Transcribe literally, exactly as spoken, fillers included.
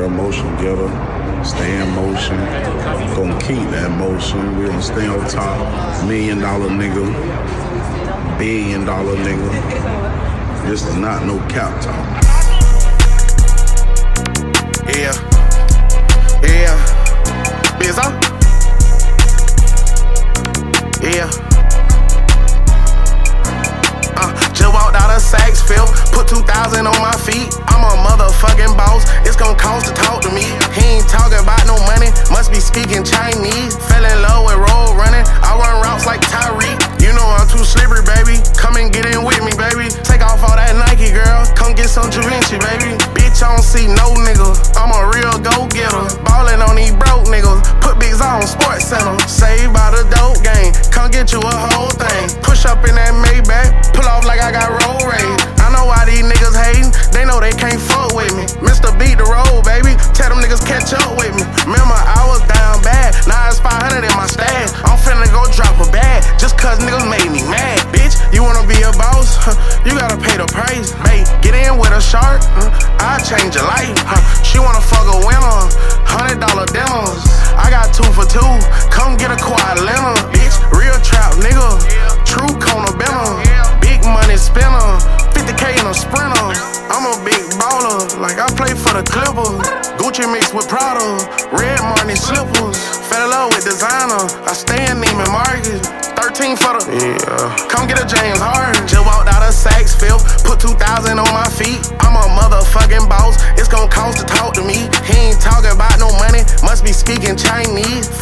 a motion getter. Stay in motion. Gonna keep that motion. We gonna stay on top. Million dollar nigga. Billion dollar nigga. This is not no cap talk. Yeah. Yeah. Bizzo. Yeah. Uh, just walked out of Saks put two thousand on my feet. I'm a motherfucking boss. It's gon' cost to talk to me. He ain't talking about no money. Must be speaking Chinese. Fell in love with road running. I run routes like Tyreek. You know I'm too slippery, baby. Come and get in with me, baby. Take off all that Nike, girl. Come get some Givenchy, baby. Bitch, I don't see no nigga. I'm a real go-getter. Ballin' on these broke niggas. Put bigs on Sports Center. Saved by the dope game. Come get you a whole thing. Push up in that Maybach. Pull off like I got road rage. I know why these niggas hatin'. They know they can't fuck with me. Mister Beat the road, baby. Tell them niggas catch up with me. Remember, I was down bad. Now it's five hundred in my stash. I'm finna go drop a bag. Just cause niggas made me mad. Bitch, you wanna be a boss? Huh, you gotta pay the price. Babe, get in with a shark. Huh, I'll change your life. Huh, she wanna fuck a winner. Hundred dollar dinners. I got two for two. Come get a quad liner. Bitch, real trap nigga. True Kona Benner. Big money spinner. fifty K in a sprinter. I'm a big baller. Like I play for the Clippers. Gucci mixed with Prada. Red Martin slippers. Fell in love with designer. I stay in Neiman Marcus. thirteen for the. Yeah. Come get a James Harden. Just walked out of Saks put two thousand on my feet. I'm a motherfucking boss. It's gon' cost to talk to me. He ain't talking about no money. Must be speaking Chinese.